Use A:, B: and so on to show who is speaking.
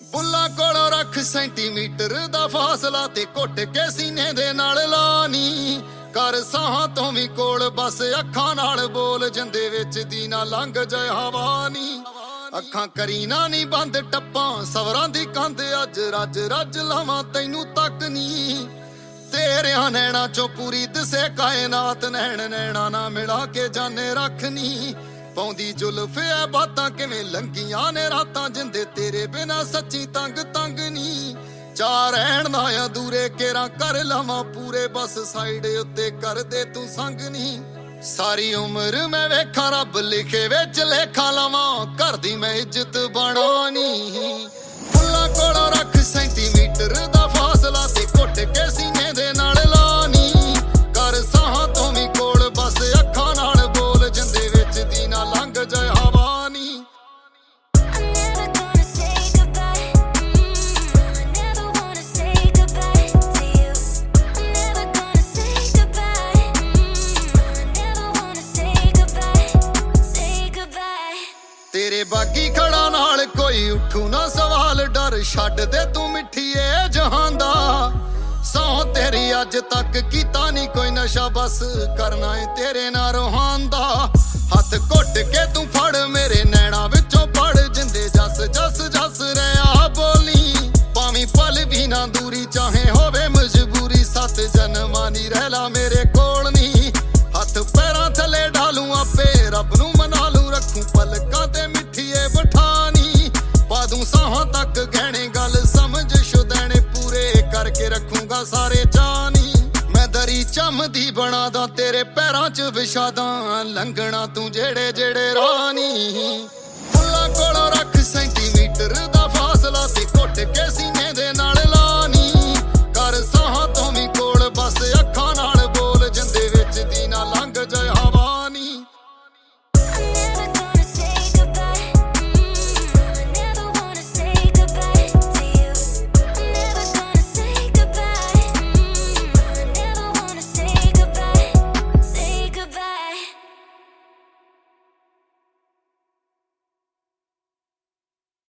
A: ਬੁੱਲਾਂ ਕੋਲੋਂ ਰੱਖ ਸੈਂਟੀਮੀਟਰ ਦਾ ਫਾਸਲਾ ਤੇ ਘੁੱਟ ਕੇ ਸੀਨੇ ਦੇ ਨਾਲ ਲਾਨੀ ਕਰ ਸਾਹਾਂ ਤੋਂ ਵੀ ਕੋਲ ਬਸ ਅੱਖਾਂ ਨਾਲ ਬੋਲ ਜੰਦੇ ਵਿੱਚ ਦੀ ਨਾ ਲੰਘ ਜਾਏ ਹਵਾ ਨੀ ਅੱਖਾਂ ਕਰੀ ਨਾ ਨੀ ਬੰਦ ਟੱਪਾਂ ਸਵਰਾਂ ਦੀ ਕੰਧ ਅੱਜ ਰੱਜ ਰੱਜ ਲਾਵਾਂ ਤੈਨੂੰ ਤੱਕ ਨੀ ਤੇਰਿਆਂ ਨੈਣਾ ਚੋਂ ਪੂਰੀ ਦਿਸੇ ਕਾਇਨਾਤ ਨੈਣ ਨੈਣਾ ਨਾ ਮਿਲਾ ਕੇ ਜਾਣੇ ਰੱਖਨੀ ਪਾਉਂਦੀ ਜ਼ੁਲਫ ਐ ਬਾਤਾਂ ਕਿਵੇਂ ਲੰਗੀਆਂ ਨੇ ਰਾਤਾਂ ਜਿੰਦੇ ਤੇਰੇ ਬਿਨਾ ਸੱਚੀ ਤੰਗ ਤੰਗ ਨੀ ਚਾਰ ਰਹਿਣ ਦਾ ਅਧੂਰੇ ਕੇਰਾਂ ਕਰ ਲਵਾਂ ਪੂਰੇ ਬਸ ਸਾਈਡ ਉੱਤੇ ਕਰ ਦੇ ਤੂੰ ਸੰਗ ਨੀ ਸਾਰੀ ਉਮਰ ਮੈਂ ਵੇਖਾਂ ਰੱਬ ਲਿਖੇ ਵਿੱਚ ਲੇਖਾਂ ਲਵਾਂ ਘਰ ਦੀ ਮੈਂ ਇੱਜ਼ਤ ਬਣਾਉਣੀ ਫੁੱਲਾਂ ਕੋਲੋਂ ਰੱਖ ਸੈਂਟੀਮੀਟਰ ਦਾ ਫਾਸਲਾ ਤੇ ਘੁੱਟ ਕੇ ਸੀਨੇ ਦੇ ਨਾਲ ਲਾਨੀ ਕਰ ਸਾਹਾਂ ਤੋਂ ਵੀ ਕੋਲ ਬਸ ਅੱਖਾਂ ਨਾਲ ਬੋਲ ਜੰਦੇ ਵਿੱਚ ਦੀ ਨਾ ਲੰਘ ਜਾਏ ਹਵਾ ਨੀ ਤੇਰੇ ਬਾਗੀ ਖੜਾ ਨਾਲ ਕੋਈ ਉੱਠੂ ਨਾ ਸਵਾਲ ਡਰ ਛੱਡ ਦੇ ਤੂੰ ਮਿੱਠੀਏ ਜਹਾਨ ਦਾ ਸੌ ਤੇਰੀ ਅੱਜ ਤੱਕ ਕੀਤਾ ਨਹੀਂ ਕੋਈ ਨਸ਼ਾ ਬਸ ਕਰਨਾ ਏ ਤੇਰੇ ਨਾਲ ਰੋਹਾਨ ਦਾ ਹੱਥ ਘੁੱਟ ਕੇ ਤੂੰ ਫੜ ਮੇਰੇ ਨੈਣਾ ਵਿੱਚੋਂ ਪੜ ਜਿੰਦੇ ਜਸ ਜਸ ਜਸ ਰਿਹਾ ਬੋਲੀ ਭਾਵੇਂ ਪਲ ਵੀ ਨਾ ਦੂਰੀ ਚਾਹੇ ਹੋਵੇ ਮਜਬੂਰੀ 7 ਜਨਮਾਂ ਨੀ ਰਹਿ ਲਾ ਮੇਰੇ ਕੋਲ ਨੀ ਹੱਥ ਪੈਰਾਂ ਥੱਲੇ ਢਾਲੂ ਆਪੇ ਰੱਬ ਨੂੰ ਮਨਾ ਲੂ ਰੱਖੂ ਪਲਕਾਂ ਤੇ ਮਿੱਠੀਏ ਬਠਾਨੀ ਪਾ ਦੂੰ ਸਾਹਾਂ ਤੱਕ ਗਹਿਣੇ ਗੱਲ ਸਮਝ ਸ਼ੁਦੈਣੇ ਪੂਰੇ ਕਰਕੇ ਰੱਖੂਗਾ ਸਾਰੇ ਚਾਨੀ ਮੈਂ ਦਰੀ ਚੰਮਦੀ ਬਣਾਦਾ ਤੇਰੇ ਪੈਰਾਂ 'ਚ ਵਿਛਾਦਾਂ ਲੰਘਣਾ ਤੂੰ ਜਿਹੜੇ ਜਿਹੜੇ ਰਾਨੀ ਫੁੱਲਾਂ ਕੋਲੋਂ ਰੱਖ ਸੈਂਟੀਮੀਟਰ ਦਾ ਫਾਸਲਾ ਤੇ ਘੁੱਟ ਕੇ ਸੀਨੇ ਦੇ